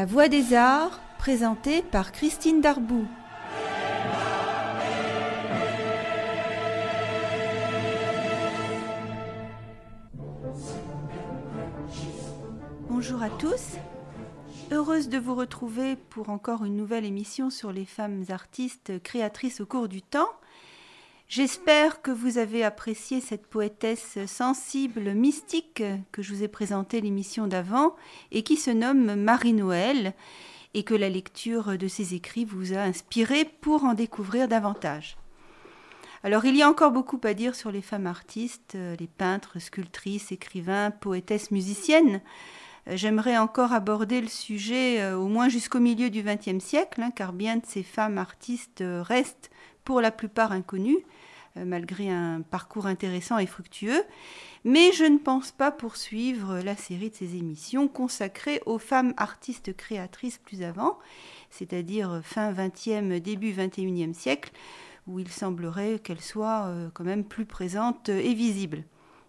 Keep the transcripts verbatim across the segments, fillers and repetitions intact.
La Voix des Arts, présentée par Christine Darboux. Bonjour à tous, heureuse de vous retrouver pour encore une nouvelle émission sur les femmes artistes créatrices au cours du temps. J'espère que vous avez apprécié cette poétesse sensible, mystique que je vous ai présentée l'émission d'avant et qui se nomme Marie-Noël et que la lecture de ses écrits vous a inspiré pour en découvrir davantage. Alors il y a encore beaucoup à dire sur les femmes artistes, les peintres, sculptrices, écrivains, poétesses, musiciennes. J'aimerais encore aborder le sujet euh, au moins jusqu'au milieu du vingtième siècle, hein, car bien de ces femmes artistes euh, restent pour la plupart inconnues, euh, malgré un parcours intéressant et fructueux. Mais je ne pense pas poursuivre la série de ces émissions consacrées aux femmes artistes créatrices plus avant, c'est-à-dire fin vingtième, début vingt et unième siècle, où il semblerait qu'elles soient euh, quand même plus présentes et visibles.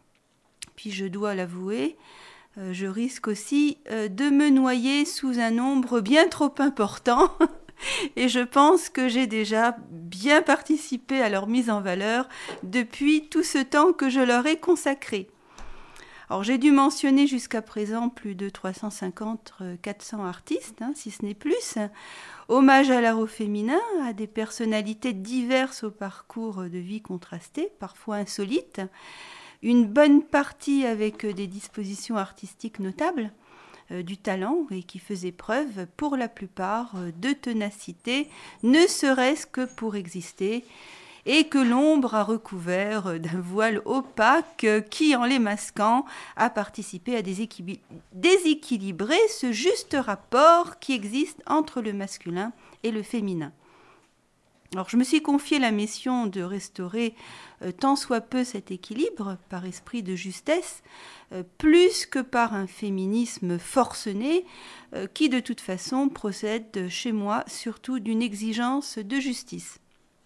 Puis je dois l'avouer, je risque aussi de me noyer sous un nombre bien trop important et je pense que j'ai déjà bien participé à leur mise en valeur depuis tout ce temps que je leur ai consacré. Alors j'ai dû mentionner jusqu'à présent plus de trois cent cinquante à quatre cents artistes, hein, si ce n'est plus. Hommage à l'art au féminin, à des personnalités diverses au parcours de vie contrasté, parfois insolites. Une bonne partie avec des dispositions artistiques notables, euh, du talent et qui faisaient preuve pour la plupart de ténacité, ne serait-ce que pour exister, et que l'ombre a recouvert d'un voile opaque qui, en les masquant, a participé à déséquil- déséquilibrer ce juste rapport qui existe entre le masculin et le féminin. Alors, je me suis confié la mission de restaurer euh, tant soit peu cet équilibre par esprit de justesse, euh, plus que par un féminisme forcené euh, qui, de toute façon, procède chez moi surtout d'une exigence de justice.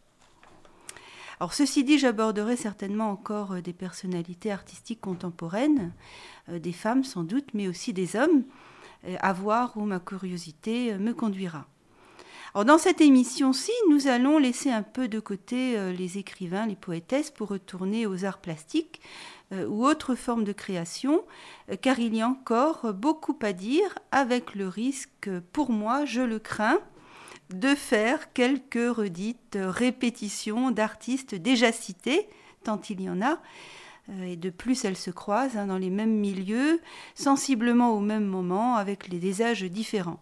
Alors, ceci dit, j'aborderai certainement encore euh, des personnalités artistiques contemporaines, euh, des femmes sans doute, mais aussi des hommes, euh, à voir où ma curiosité euh, me conduira. Alors dans cette émission-ci, nous allons laisser un peu de côté euh, les écrivains, les poétesses, pour retourner aux arts plastiques euh, ou autres formes de création, euh, car il y a encore beaucoup à dire, avec le risque, pour moi, je le crains, de faire quelques redites répétitions d'artistes déjà cités, tant il y en a, euh, et de plus elles se croisent hein, dans les mêmes milieux, sensiblement au même moment, avec les des âges différents.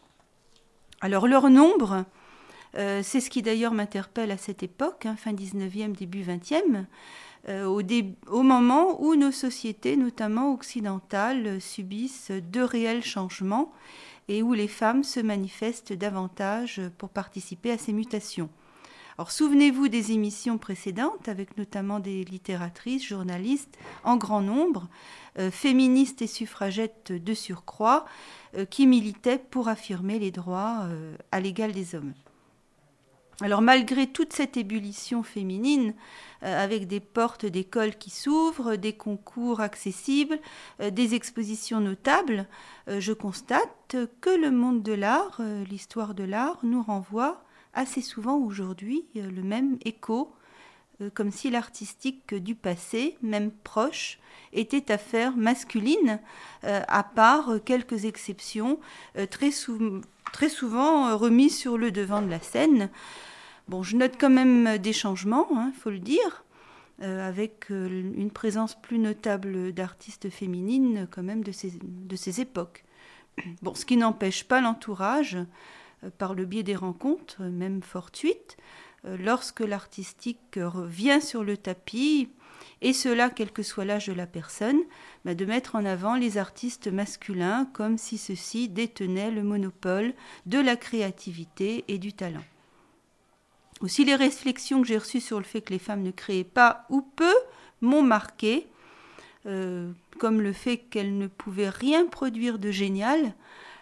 Alors leur nombre, euh, c'est ce qui d'ailleurs m'interpelle à cette époque, hein, fin dix-neuvième, début vingtième, euh, au, dé- au moment où nos sociétés, notamment occidentales, subissent de réels changements et où les femmes se manifestent davantage pour participer à ces mutations. Alors souvenez-vous des émissions précédentes, avec notamment des littératrices, journalistes en grand nombre, euh, féministes et suffragettes de surcroît, euh, qui militaient pour affirmer les droits euh, à l'égal des hommes. Alors malgré toute cette ébullition féminine, euh, avec des portes d'écoles qui s'ouvrent, des concours accessibles, euh, des expositions notables, euh, je constate que le monde de l'art, euh, l'histoire de l'art, nous renvoie assez souvent aujourd'hui euh, le même écho, euh, comme si l'artistique du passé, même proche, était affaire masculine, euh, à part euh, quelques exceptions euh, très, sou- très souvent euh, remises sur le devant de la scène. Bon, je note quand même des changements, il hein, faut le dire, euh, avec euh, une présence plus notable d'artistes féminines quand même de ces, de ces époques. Bon, ce qui n'empêche pas l'entourage, par le biais des rencontres, même fortuites, lorsque l'artistique revient sur le tapis, et cela quel que soit l'âge de la personne, bah de mettre en avant les artistes masculins comme si ceux-ci détenaient le monopole de la créativité et du talent. Aussi, les réflexions que j'ai reçues sur le fait que les femmes ne créaient pas ou peu m'ont marqué, euh, comme le fait qu'elles ne pouvaient rien produire de génial,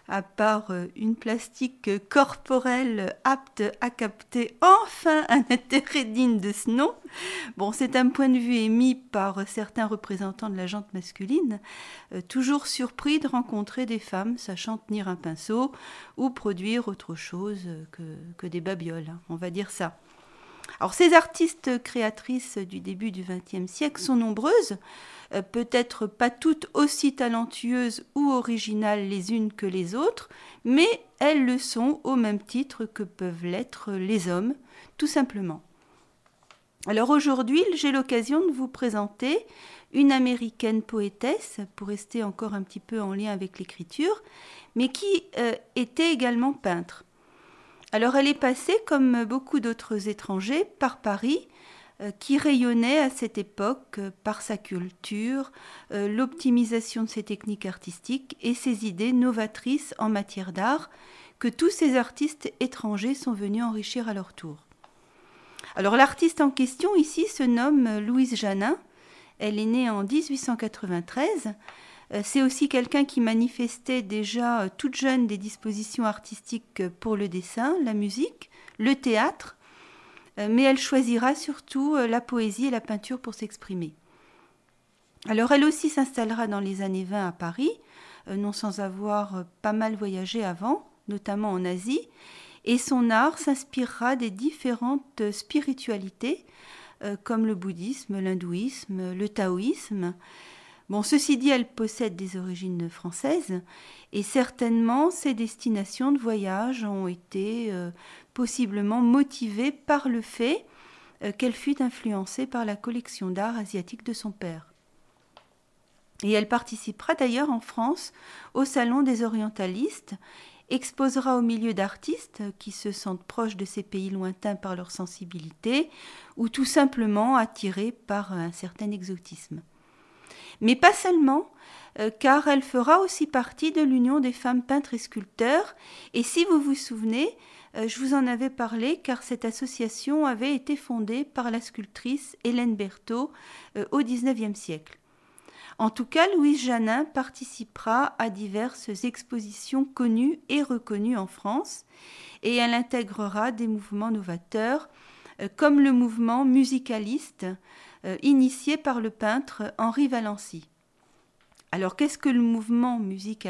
à part euh, une plastique corporelle apte à capter enfin un intérêt digne de ce nom. Bon, c'est un point de vue émis par certains représentants de la gente masculine, euh, toujours surpris de rencontrer des femmes sachant tenir un pinceau ou produire autre chose que, que des babioles, hein, on va dire ça. Alors, ces artistes créatrices du début du vingtième siècle sont nombreuses, euh, peut-être pas toutes aussi talentueuses ou originales les unes que les autres, mais elles le sont au même titre que peuvent l'être les hommes, tout simplement. Alors aujourd'hui, j'ai l'occasion de vous présenter une américaine poétesse, pour rester encore un petit peu en lien avec l'écriture, mais qui euh, était également peintre. Alors elle est passée, comme beaucoup d'autres étrangers, par Paris, euh, qui rayonnait à cette époque euh, par sa culture, euh, l'optimisation de ses techniques artistiques et ses idées novatrices en matière d'art, que tous ces artistes étrangers sont venus enrichir à leur tour. Alors l'artiste en question ici se nomme Louise Janin. Elle est née en dix-huit cent quatre-vingt-treize. C'est aussi quelqu'un qui manifestait déjà toute jeune des dispositions artistiques pour le dessin, la musique, le théâtre, mais elle choisira surtout la poésie et la peinture pour s'exprimer. Alors elle aussi s'installera dans les années vingt à Paris, non sans avoir pas mal voyagé avant, notamment en Asie, et son art s'inspirera des différentes spiritualités, euh, comme le bouddhisme, l'hindouisme, le taoïsme. Bon, ceci dit, elle possède des origines françaises et certainement ses destinations de voyage ont été euh, possiblement motivées par le fait euh, qu'elle fut influencée par la collection d'art asiatique de son père. Et elle participera d'ailleurs en France au Salon des orientalistes, exposera au milieu d'artistes qui se sentent proches de ces pays lointains par leur sensibilité ou tout simplement attirés par un certain exotisme. Mais pas seulement, euh, car elle fera aussi partie de l'Union des femmes peintres et sculpteurs. Et si vous vous souvenez, euh, je vous en avais parlé, car cette association avait été fondée par la sculptrice Hélène Berthaud euh, au dix-neuvième siècle. En tout cas, Louise Janin participera à diverses expositions connues et reconnues en France, et elle intégrera des mouvements novateurs, euh, comme le mouvement musicaliste, Euh, initié par le peintre Henri Valency. Alors, qu'est-ce que le mouvement musicaliste ?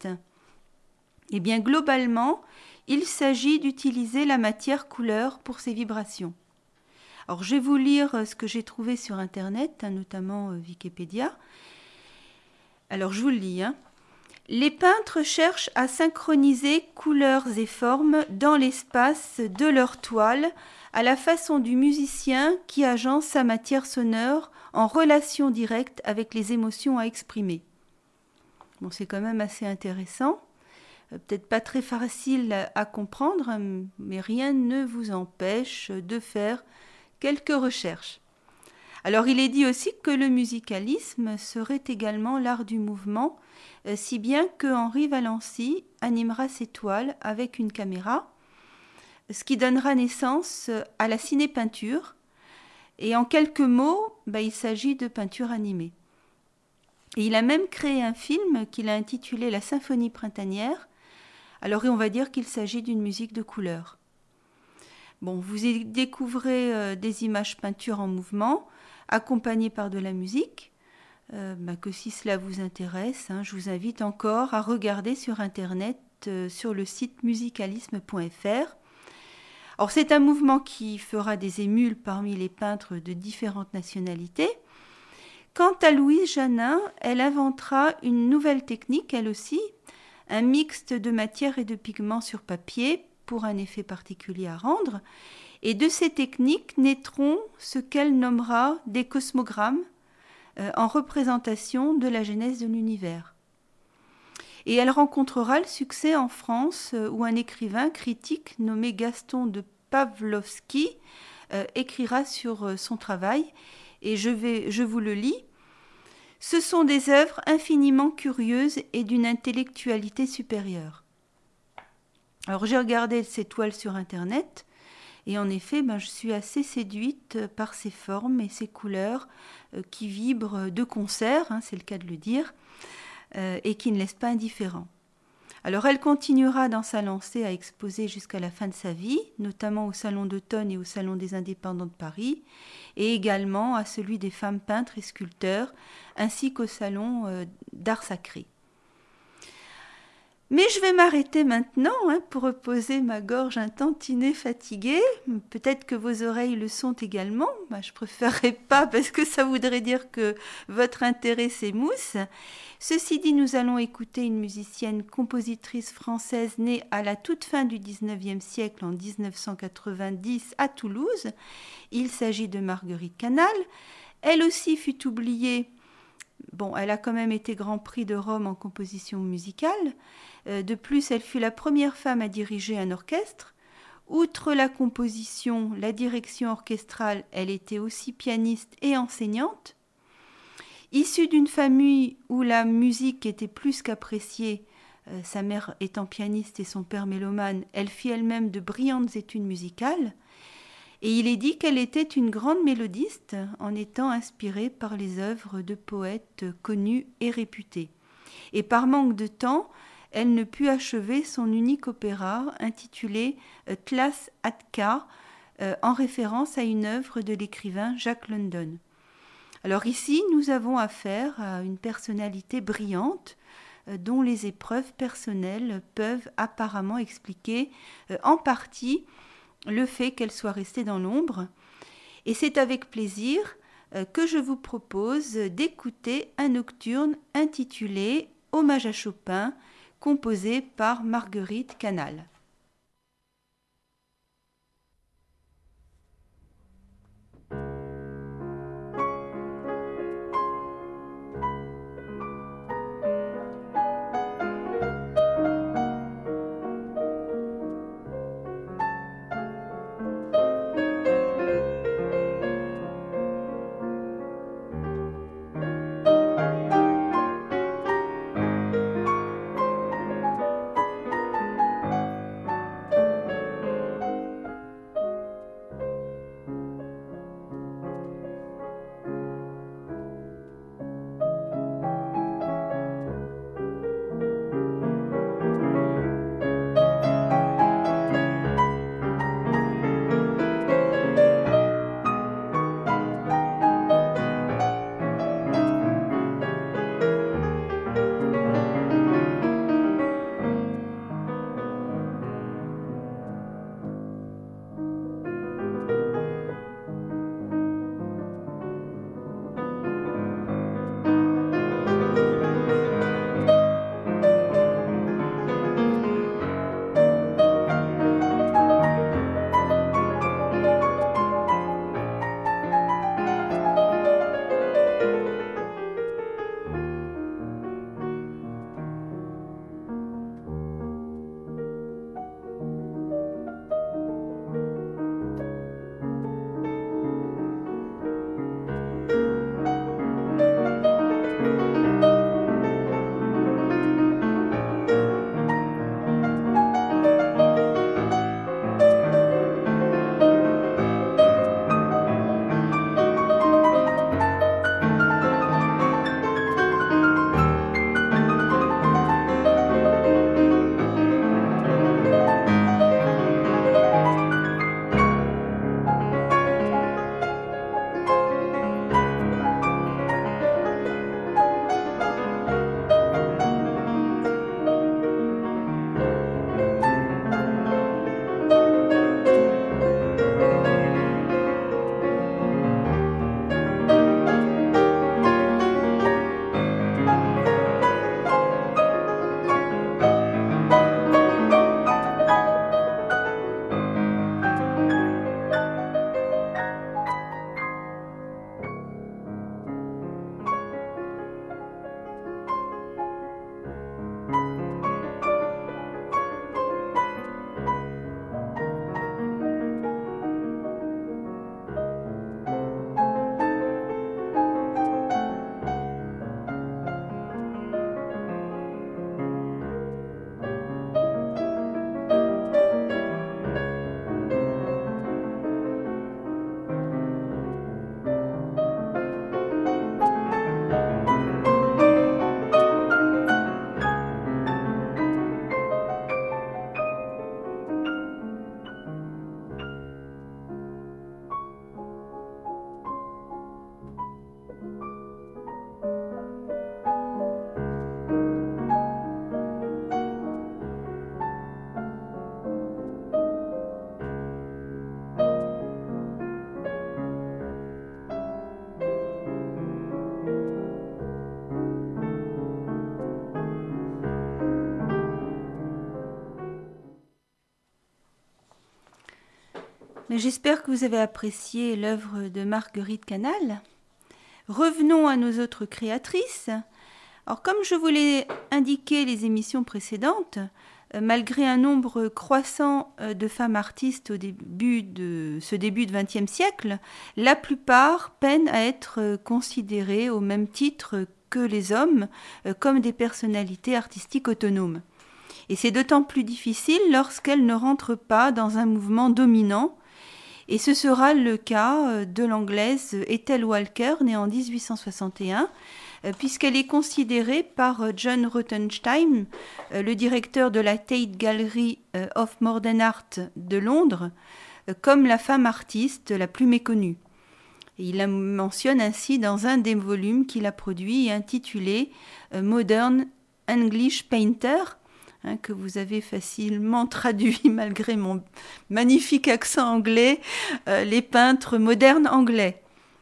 Eh bien, globalement, il s'agit d'utiliser la matière couleur pour ses vibrations. Alors, je vais vous lire ce que j'ai trouvé sur Internet, notamment euh, Wikipédia. Alors, je vous le lis. Hein. Les peintres cherchent à synchroniser couleurs et formes dans l'espace de leur toile, à la façon du musicien qui agence sa matière sonore en relation directe avec les émotions à exprimer. Bon, c'est quand même assez intéressant, peut-être pas très facile à comprendre, mais rien ne vous empêche de faire quelques recherches. Alors, il est dit aussi que le musicalisme serait également l'art du mouvement, si bien que Henri Valency animera ses toiles avec une caméra, ce qui donnera naissance à la ciné-peinture. Et en quelques mots, bah, il s'agit de peinture animée. Et il a même créé un film qu'il a intitulé La Symphonie printanière. Alors on va dire qu'il s'agit d'une musique de couleur. Bon, vous y découvrez euh, des images peintures en mouvement, accompagnées par de la musique. Euh, bah, que si cela vous intéresse, hein, je vous invite encore à regarder sur Internet, euh, sur le site musicalisme point f r. Alors, c'est un mouvement qui fera des émules parmi les peintres de différentes nationalités. Quant à Louise Janin, elle inventera une nouvelle technique, elle aussi, un mixte de matière et de pigments sur papier pour un effet particulier à rendre. Et de ces techniques naîtront ce qu'elle nommera des cosmogrammes euh, en représentation de la genèse de l'univers. Et elle rencontrera le succès en France euh, où un écrivain critique nommé Gaston de Pavlovsky euh, écrira sur euh, son travail, et je, vais, je vous le lis. Ce sont des œuvres infiniment curieuses et d'une intellectualité supérieure. Alors j'ai regardé ces toiles sur Internet, et en effet, ben, je suis assez séduite par ces formes et ces couleurs euh, qui vibrent de concert, hein, c'est le cas de le dire, euh, et qui ne laissent pas indifférent. Alors elle continuera dans sa lancée à exposer jusqu'à la fin de sa vie, notamment au Salon d'automne et au Salon des indépendants de Paris, et également à celui des femmes peintres et sculpteurs, ainsi qu'au Salon euh, d'art sacré. Mais je vais m'arrêter maintenant hein, pour reposer ma gorge un tantinet fatiguée. Peut-être que vos oreilles le sont également. Bah, je préférerais pas parce que ça voudrait dire que votre intérêt s'émousse. Ceci dit, nous allons écouter une musicienne compositrice française née à la toute fin du dix-neuvième siècle en dix-neuf cent quatre-vingt-dix à Toulouse. Il s'agit de Marguerite Canal. Elle aussi fut oubliée. Bon, elle a quand même été Grand Prix de Rome en composition musicale. De plus, elle fut la première femme à diriger un orchestre. Outre la composition, la direction orchestrale, elle était aussi pianiste et enseignante. Issue d'une famille où la musique était plus qu'appréciée, euh, sa mère étant pianiste et son père mélomane, elle fit elle-même de brillantes études musicales. Et il est dit qu'elle était une grande mélodiste en étant inspirée par les œuvres de poètes connus et réputés. Et par manque de temps, elle ne put achever son unique opéra intitulé Tlas Atka, euh, en référence à une œuvre de l'écrivain Jack London. Alors ici, nous avons affaire à une personnalité brillante euh, dont les épreuves personnelles peuvent apparemment expliquer euh, en partie le fait qu'elle soit restée dans l'ombre. Et c'est avec plaisir euh, que je vous propose d'écouter un nocturne intitulé Hommage à Chopin, composé par Marguerite Canal. J'espère que vous avez apprécié l'œuvre de Marguerite Canal. Revenons à nos autres créatrices. Alors, comme je vous l'ai indiqué les émissions précédentes, euh, malgré un nombre croissant euh, de femmes artistes au début de ce début de vingtième siècle, la plupart peinent à être euh, considérées au même titre que les hommes euh, comme des personnalités artistiques autonomes. Et c'est d'autant plus difficile lorsqu'elles ne rentrent pas dans un mouvement dominant. Et ce sera le cas de l'anglaise Ethel Walker, née en dix-huit cent soixante et un, puisqu'elle est considérée par John Rothenstein, le directeur de la Tate Gallery of Modern Art de Londres, comme la femme artiste la plus méconnue. Et il la mentionne ainsi dans un des volumes qu'il a produit et intitulé Modern English Painter, Hein, que vous avez facilement traduit malgré mon magnifique accent anglais, euh, les peintres modernes anglais.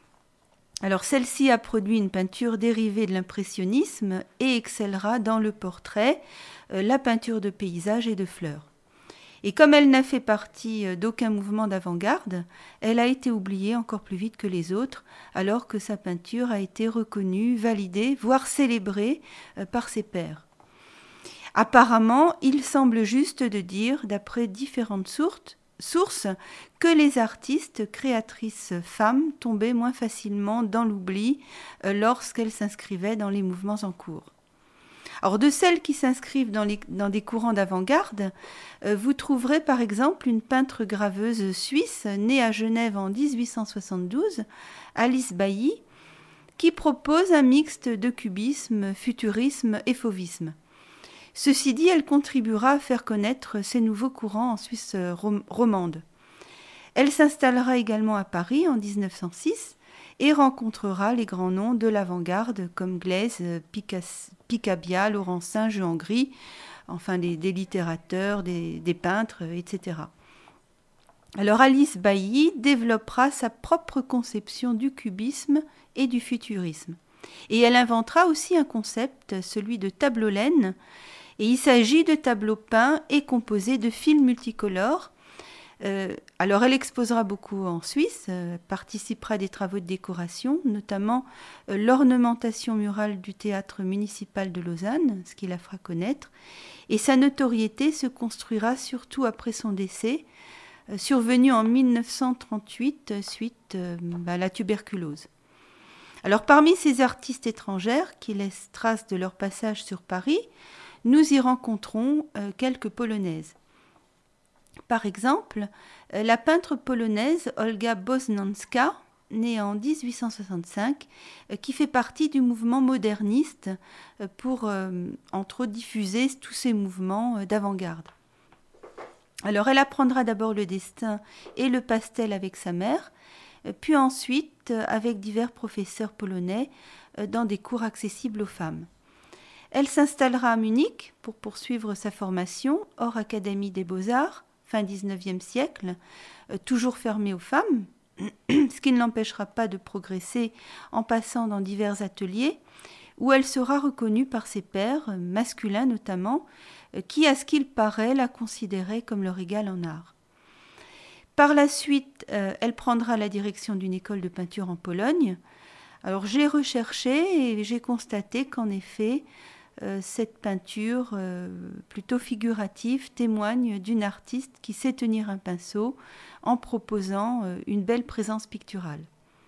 Alors celle-ci a produit une peinture dérivée de l'impressionnisme et excellera dans le portrait, euh, la peinture de paysages et de fleurs. Et comme elle n'a fait partie d'aucun mouvement d'avant-garde, elle a été oubliée encore plus vite que les autres, alors que sa peinture a été reconnue, validée, voire célébrée euh, par ses pairs. Apparemment, il semble juste de dire, d'après différentes sources, que les artistes créatrices femmes tombaient moins facilement dans l'oubli lorsqu'elles s'inscrivaient dans les mouvements en cours. Alors, de celles qui s'inscrivent dans, les, dans des courants d'avant-garde, vous trouverez par exemple une peintre graveuse suisse née à Genève en dix-huit cent soixante-douze, Alice Bailly, qui propose un mixte de cubisme, futurisme et fauvisme. Ceci dit, elle contribuera à faire connaître ces nouveaux courants en Suisse rom- romande. Elle s'installera également à Paris en dix-neuf cent six et rencontrera les grands noms de l'avant-garde comme Glaise, Picass- Picabia, Laurencin, Juan-Gris, enfin des, des littérateurs, des, des peintres, et cetera. Alors Alice Bailly développera sa propre conception du cubisme et du futurisme. Et elle inventera aussi un concept, celui de tableau laine. Et il s'agit de tableaux peints et composés de fils multicolores. Euh, alors elle exposera beaucoup en Suisse, euh, participera à des travaux de décoration, notamment euh, l'ornementation murale du théâtre municipal de Lausanne, ce qui la fera connaître. Et sa notoriété se construira surtout après son décès, euh, survenu en mille neuf cent trente-huit suite euh, à la tuberculose. Alors parmi ces artistes étrangères qui laissent trace de leur passage sur Paris, nous y rencontrons euh, quelques polonaises. Par exemple, euh, la peintre polonaise Olga Boznanska, née en dix-huit cent soixante-cinq, euh, qui fait partie du mouvement moderniste euh, pour, euh, entre autres, diffuser tous ces mouvements euh, d'avant-garde. Alors elle apprendra d'abord le dessin et le pastel avec sa mère, euh, puis ensuite euh, avec divers professeurs polonais euh, dans des cours accessibles aux femmes. Elle s'installera à Munich pour poursuivre sa formation hors Académie des Beaux-Arts, fin dix-neuvième siècle, euh, toujours fermée aux femmes, ce qui ne l'empêchera pas de progresser en passant dans divers ateliers, où elle sera reconnue par ses pairs, masculins notamment, euh, qui, à ce qu'il paraît, la considéraient comme leur égale en art. Par la suite, euh, elle prendra la direction d'une école de peinture en Pologne. Alors j'ai recherché et j'ai constaté qu'en effet, Euh, cette peinture euh, plutôt figurative témoigne d'une artiste qui sait tenir un pinceau en proposant euh, une belle présence picturale.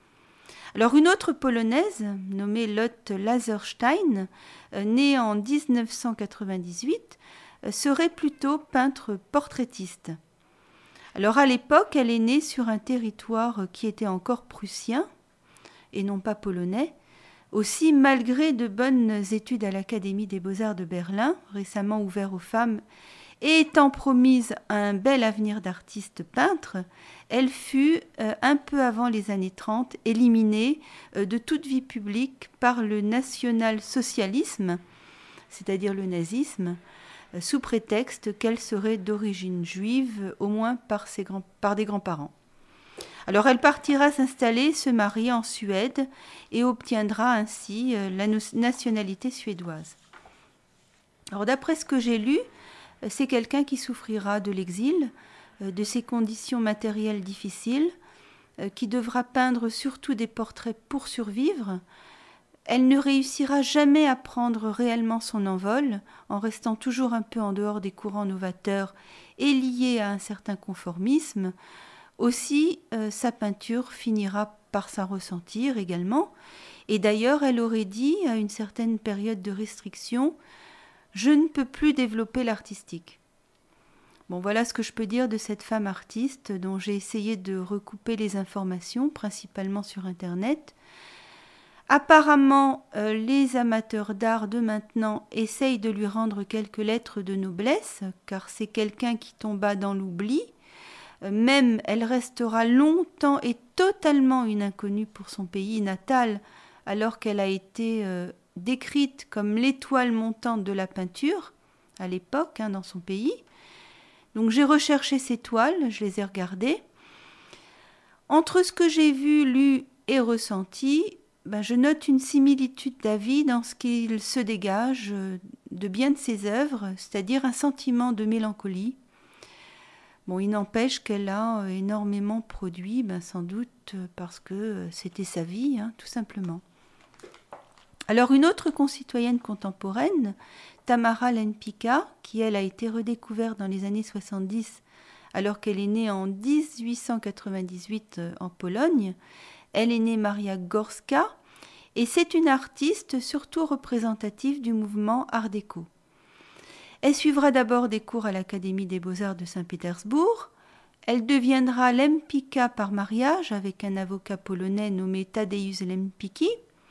Alors une autre polonaise nommée Lotte Laserstein, euh, née en dix-neuf cent quatre-vingt-dix-huit, euh, serait plutôt peintre portraitiste. Alors à l'époque, elle est née sur un territoire qui était encore prussien et non pas polonais. Aussi, malgré de bonnes études à l'Académie des Beaux-Arts de Berlin, récemment ouvert aux femmes, et étant promise à un bel avenir d'artiste peintre, elle fut, euh, un peu avant les années trente, éliminée euh, de toute vie publique par le national-socialisme, c'est-à-dire le nazisme, euh, sous prétexte qu'elle serait d'origine juive, au moins par, ses grands, par des grands-parents. Alors elle partira s'installer, se marier en Suède et obtiendra ainsi la nationalité suédoise. Alors d'après ce que j'ai lu, c'est quelqu'un qui souffrira de l'exil, euh, de ses conditions matérielles difficiles, euh, qui devra peindre surtout des portraits pour survivre. Elle ne réussira jamais à prendre réellement son envol, en restant toujours un peu en dehors des courants novateurs et liée à un certain conformisme. Aussi, euh, sa peinture finira par s'en ressentir également. Et d'ailleurs, elle aurait dit, à une certaine période de restriction, « Je ne peux plus développer l'artistique ». Bon, voilà ce que je peux dire de cette femme artiste dont j'ai essayé de recouper les informations, principalement sur Internet. Apparemment, euh, les amateurs d'art de maintenant essayent de lui rendre quelques lettres de noblesse, car c'est quelqu'un qui tomba dans l'oubli. Euh, même, elle restera longtemps et totalement une inconnue pour son pays natal, alors qu'elle a été euh, décrite comme l'étoile montante de la peinture, à l'époque, hein, dans son pays. Donc j'ai recherché ces toiles, je les ai regardées. Entre ce que j'ai vu, lu et ressenti, ben, je note une similitude d'avis dans ce qu'il se dégage de bien de ses œuvres, c'est-à-dire un sentiment de mélancolie. Bon, il n'empêche qu'elle a énormément produit, ben, sans doute parce que c'était sa vie, hein, tout simplement. Alors une autre concitoyenne contemporaine, Tamara Lempicka, qui elle a été redécouverte dans les années soixante-dix, alors qu'elle est née en dix-huit cent quatre-vingt-dix-huit en Pologne. Elle est née Maria Gorska, et c'est une artiste surtout représentative du mouvement Art déco. Elle suivra d'abord des cours à l'Académie des Beaux-Arts de Saint-Pétersbourg. Elle deviendra Lempicka par mariage avec un avocat polonais nommé Tadeusz Lempicki.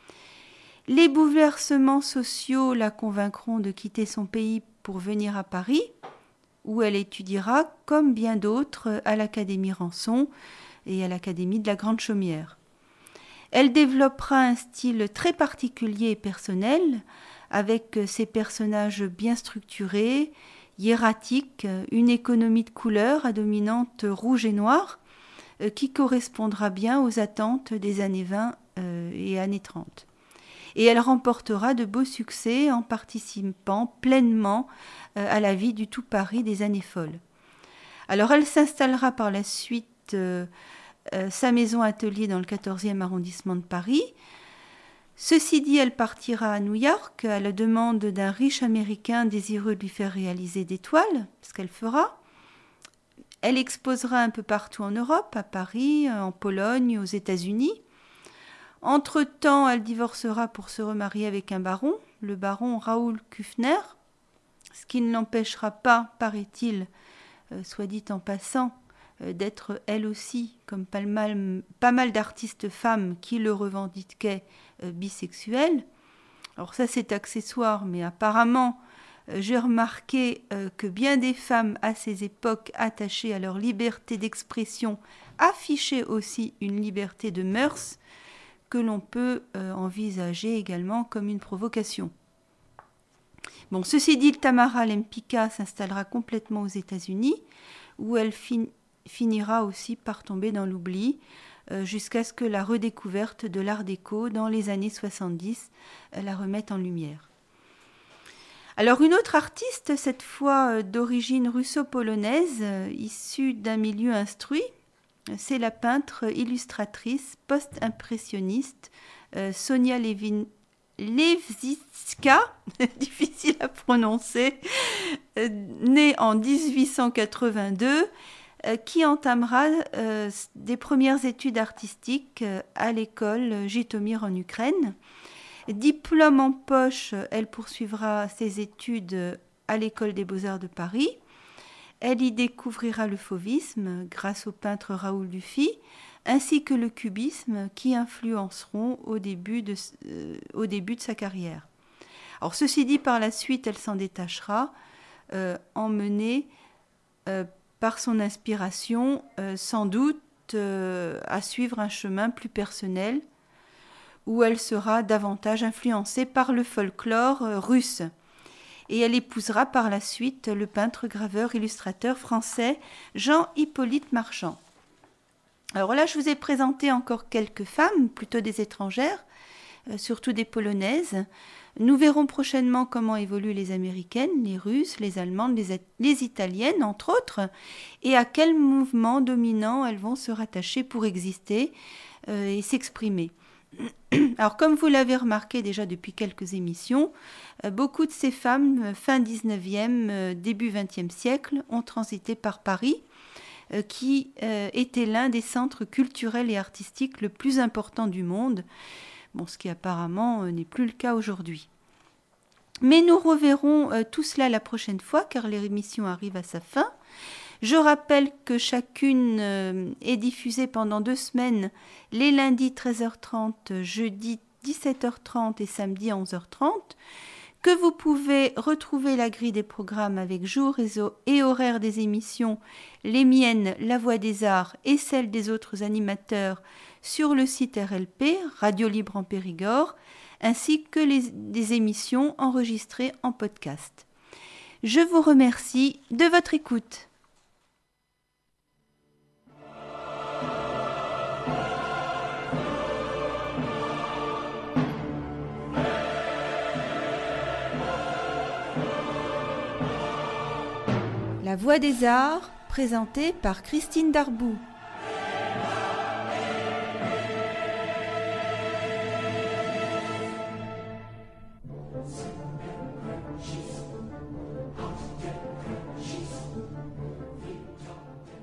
Les bouleversements sociaux la convaincront de quitter son pays pour venir à Paris, où elle étudiera, comme bien d'autres, à l'Académie Ranson et à l'Académie de la Grande Chaumière. Elle développera un style très particulier et personnel, avec ses personnages bien structurés, hiératiques, une économie de couleurs à dominante rouge et noire, qui correspondra bien aux attentes des années vingt et années trente. Et elle remportera de beaux succès en participant pleinement à la vie du tout Paris des années folles. Alors elle s'installera par la suite euh, euh, sa maison-atelier dans le quatorzième arrondissement de Paris. Ceci dit, elle partira à New York à la demande d'un riche Américain désireux de lui faire réaliser des toiles, ce qu'elle fera. Elle exposera un peu partout en Europe, à Paris, en Pologne, aux États-Unis. Entre-temps, elle divorcera pour se remarier avec un baron, le baron Raoul Kufner, ce qui ne l'empêchera pas, paraît-il, euh, soit dit en passant, euh, d'être elle aussi, comme pas mal, pas mal d'artistes femmes qui le revendiquaient, euh, bisexuelle. Alors ça c'est accessoire, mais apparemment, euh, j'ai remarqué euh, que bien des femmes à ces époques attachées à leur liberté d'expression affichaient aussi une liberté de mœurs, que l'on peut euh, envisager également comme une provocation. Bon, ceci dit, Tamara Lempicka s'installera complètement aux États-Unis, où elle fin- finira aussi par tomber dans l'oubli, euh, jusqu'à ce que la redécouverte de l'art déco dans les années soixante-dix euh, la remette en lumière. Alors une autre artiste, cette fois euh, d'origine russo-polonaise, euh, issue d'un milieu instruit, c'est la peintre illustratrice post-impressionniste euh, Sonia Levin, Lewzycka, difficile à prononcer, euh, née en dix-huit cent quatre-vingt-deux, euh, qui entamera euh, des premières études artistiques euh, à l'école Jitomir en Ukraine. Diplôme en poche, elle poursuivra ses études à l'école des Beaux-Arts de Paris. Elle y découvrira le fauvisme grâce au peintre Raoul Dufy, ainsi que le cubisme qui influenceront au début de, euh, au début de sa carrière. Alors, ceci dit, par la suite, elle s'en détachera, euh, emmenée euh, par son inspiration, euh, sans doute euh, à suivre un chemin plus personnel, où elle sera davantage influencée par le folklore euh, russe. Et elle épousera par la suite le peintre, graveur, illustrateur français Jean-Hippolyte Marchand. Alors là, je vous ai présenté encore quelques femmes, plutôt des étrangères, euh, surtout des polonaises. Nous verrons prochainement comment évoluent les Américaines, les Russes, les Allemandes, les, les Italiennes, entre autres, et à quel mouvement dominant elles vont se rattacher pour exister euh, et s'exprimer. Alors, comme vous l'avez remarqué déjà depuis quelques émissions, euh, beaucoup de ces femmes, euh, fin dix-neuvième, euh, début vingtième siècle, ont transité par Paris, euh, qui euh, était l'un des centres culturels et artistiques le plus important du monde, bon, ce qui apparemment euh, n'est plus le cas aujourd'hui. Mais nous reverrons euh, tout cela la prochaine fois, car l'émission arrive à sa fin. Je rappelle que chacune euh, est diffusée pendant deux semaines, les lundis treize heures trente, jeudi dix-sept heures trente et samedi onze heures trente, que vous pouvez retrouver la grille des programmes avec jour et horaire des émissions, les miennes, La Voix des Arts et celles des autres animateurs sur le site R L P, Radio Libre en Périgord, ainsi que les, des émissions enregistrées en podcast. Je vous remercie de votre écoute. La Voix des Arts, présentée par Christine Darboux.